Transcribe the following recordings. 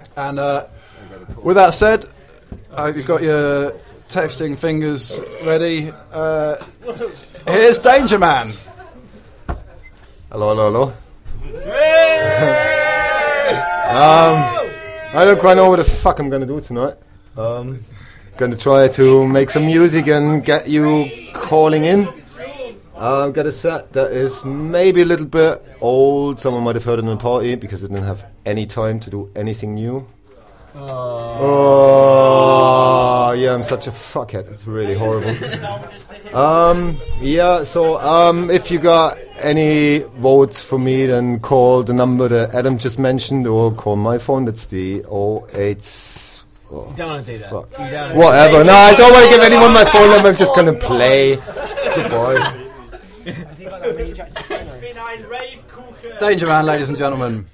And with that said, you've got your texting fingers ready. Here's Danger Man. Hello. I don't quite know what the fuck I'm gonna do tonight. Gonna try to make some music and get you calling in. Got a set that is maybe a little bit old. Someone might have heard it in a party because I didn't have any time to do anything new. Oh, yeah, I'm such a fuckhead. It's really horrible. So if you got any votes for me, then call the number that Adam just mentioned or call my phone. That's the 08... Oh, you don't want to do that. Whatever. No, I don't want to give anyone my phone number. I'm just going to play. Goodbye. Danger Man, ladies and gentlemen.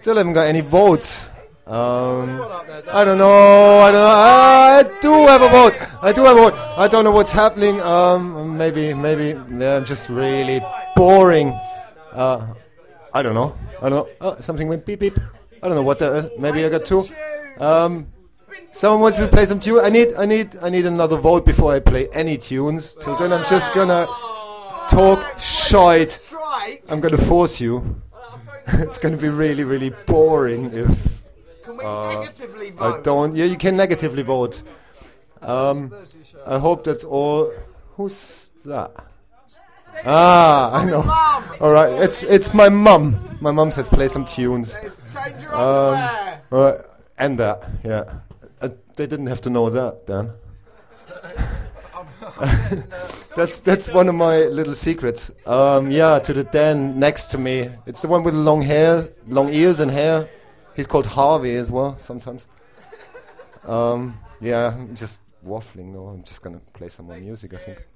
Still haven't got any votes. I don't know. I do have a vote. I don't know what's happening. Maybe. Yeah, I'm just really boring. I don't know. Oh, something went beep beep. I don't know what that is. Maybe I got two. Someone wants me to play some tune. I need another vote before I play any tunes. So then I'm just gonna talk shite. I'm gonna force you. It's gonna be really, really boring if. Can we negatively vote? I don't. Yeah, you can negatively vote. I hope that's all. Who's that? I know. All right, it's my mum. My mum says play some tunes. And that, yeah. They didn't have to know that, Dan. That's one of my little secrets. Yeah, to the Dan next to me. It's the one with long hair, long ears and hair. He's called Harvey as well sometimes. Yeah, I'm just waffling though. I'm just gonna play some more music, I think.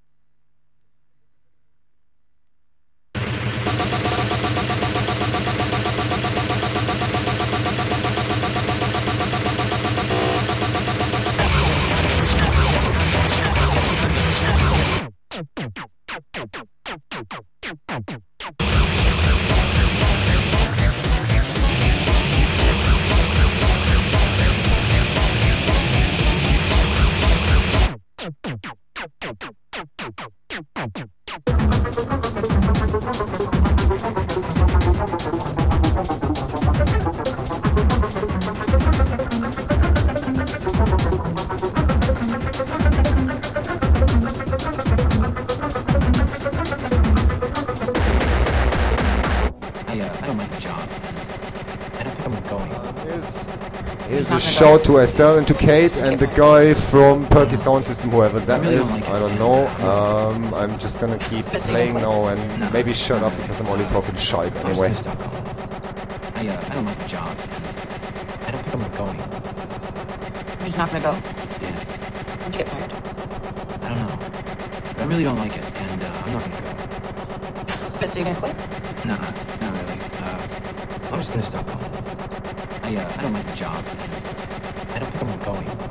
Shout to Estelle and to Kate and the guy from Perky Sound System, whoever that is. I don't know. I'm just gonna keep playing now and maybe shut up because I'm only talking shite anyway. I don't like the job. I don't think I'm gonna go anymore. You're just not gonna go? Yeah. When'd you get fired? I don't know. I really don't like it, and I'm not gonna go. So you're gonna quit? Nah, not really. I'm just gonna stop going. I don't like the job. I don't think I'm gonna go anymore.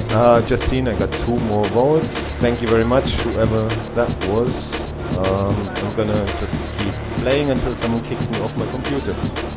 Just seen I got 2 more votes. Thank you very much, whoever that was. I'm gonna just keep playing until someone kicks me off my computer.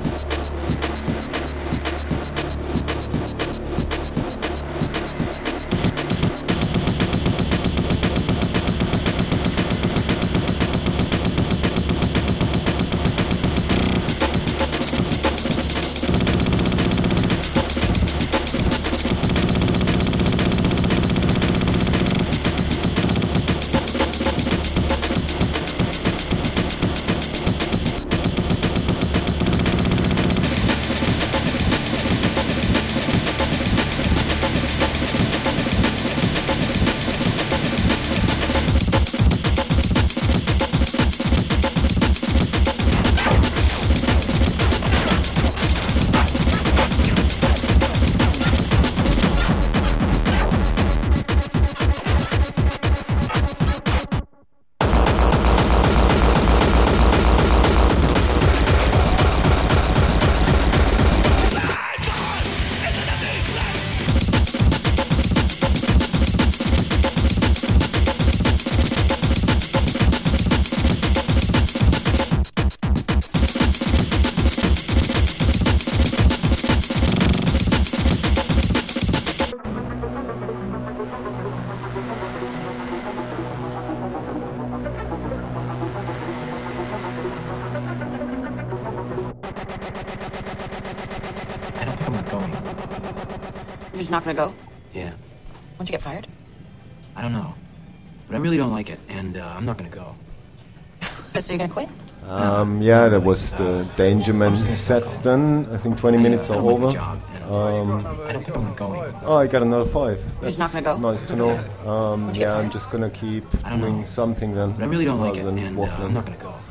I don't think I'm gonna go anymore. You're just not gonna go? Yeah. Won't you get fired? I don't know. But I really don't like it, and I'm not gonna go. So you're gonna quit? Yeah, that was the Dangerman set then. I think 20 minutes I are don't like over. the job, and I don't think I'm gonna go anymore. Oh, I got another 5. You're just not gonna go? Nice to know. Yeah, I'm just gonna keep I don't doing know. something then. But I really don't like it, rather than and waffling. I'm not gonna go.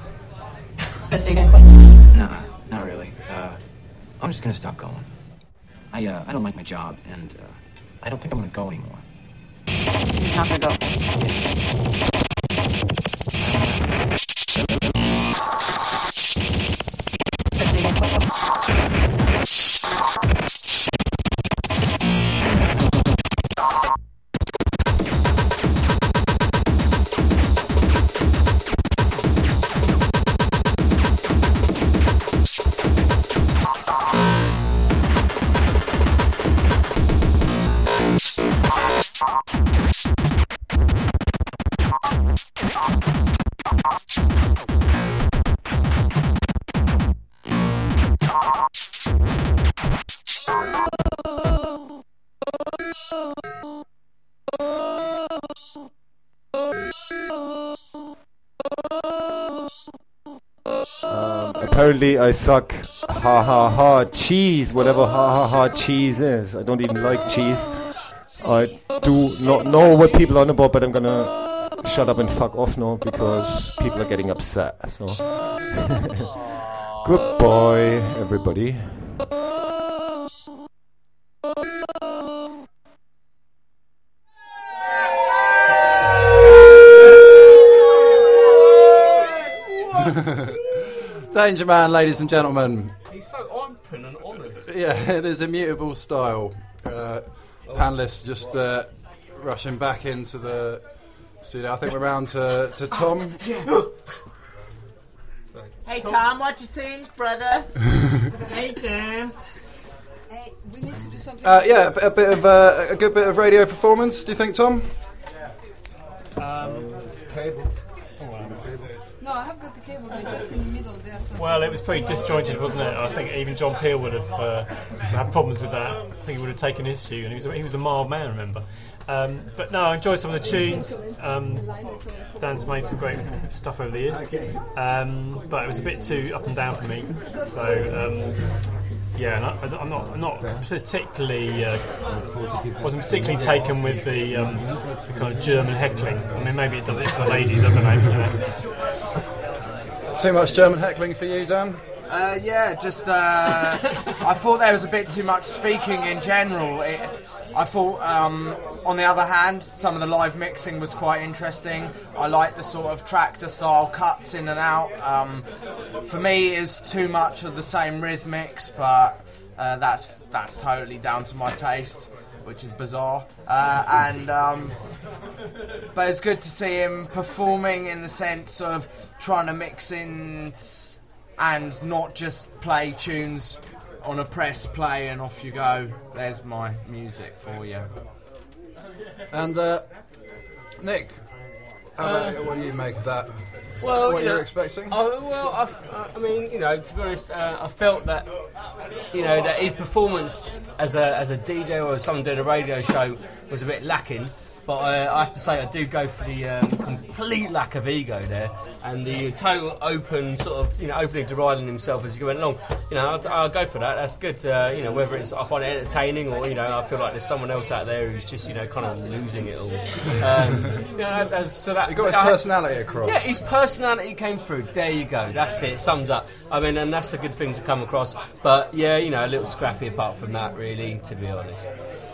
So you're gonna quit? Nah, not really. I'm just gonna stop going. I don't like my job, and I don't think I'm gonna go anymore. You're just not gonna go? So you're gonna quit? Apparently I suck. Ha ha ha cheese, whatever ha ha ha cheese is. I don't even like cheese. I do not know what people are on about, but I'm gonna shut up and fuck off now because people are getting upset. So goodbye, everybody. Danger Man, ladies and gentlemen. He's so open and honest. Yeah, it is Immutable style. Panelists just rushing back into the studio. I think we're round to Tom. Hey Tom, what you think, brother? Hey, Dan. Hey, we need to do something. Yeah, a bit of a good bit of radio performance. Do you think, Tom? No, I have got the cable. They're just in the middle there. So Well, it was pretty disjointed, wasn't it? I think even John Peel would have had problems with that. I think he would have taken his shoe, and he was a mild man, remember. But no, I enjoyed some of the tunes. Dan's made some great stuff over the years, but it was a bit too up and down for me. So yeah, and I'm not particularly wasn't particularly taken with the kind of German heckling. I mean, maybe it does it for the ladies. I don't know. Too much German heckling for you, Dan? Yeah, just I thought there was a bit too much speaking in general. I thought, on the other hand, some of the live mixing was quite interesting. I like the sort of tractor-style cuts in and out. For me, it's too much of the same rhythmics, but that's totally down to my taste. which is bizarre. But it's good to see him performing in the sense of trying to mix in and not just play tunes on a press play and off you go. There's my music for you. And Nick, what do you make of that? Well, what you're expecting? I mean, to be honest, I felt that, that his performance as a DJ or as someone doing a radio show was a bit lacking. But I have to say, I do go for the complete lack of ego there, and the total open sort of, openly deriding himself as he went along. I'll go for that. That's good. Whether it's I find it entertaining or I feel like there's someone else out there who's just kind of losing it all. So that he got his personality across. Yeah, his personality came through. There you go. That's it. Sums up. I mean, and that's a good thing to come across. But yeah, a little scrappy apart from that, really, to be honest.